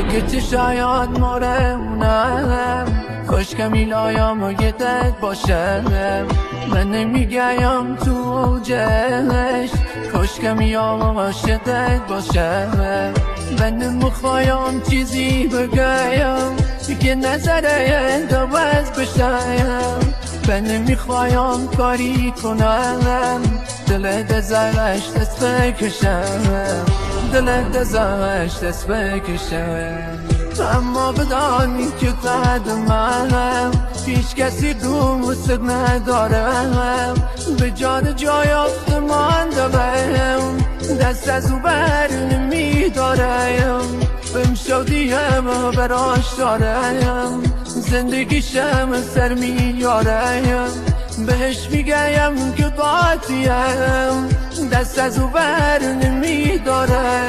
که چه شاید مورونم کاش که میلایم و یه دک باشم من نمیگم تو اوجش کاش که میام و عاشقت باشم من نمیخوایم چیزی بگم که نظره دوست بشم من نمیخوایم کاری کنم دلت ازش دست بکشم دلت ازش دست بکشم اما بدانی که قدمم هیچ کسی دوست ندارم به جان جای آسمان دارم دست از او بر نمیدارم بهم شادیم و براش دارم زندگیشم سر میارم بهش میگم که باطیم دست از او بر نمیدارم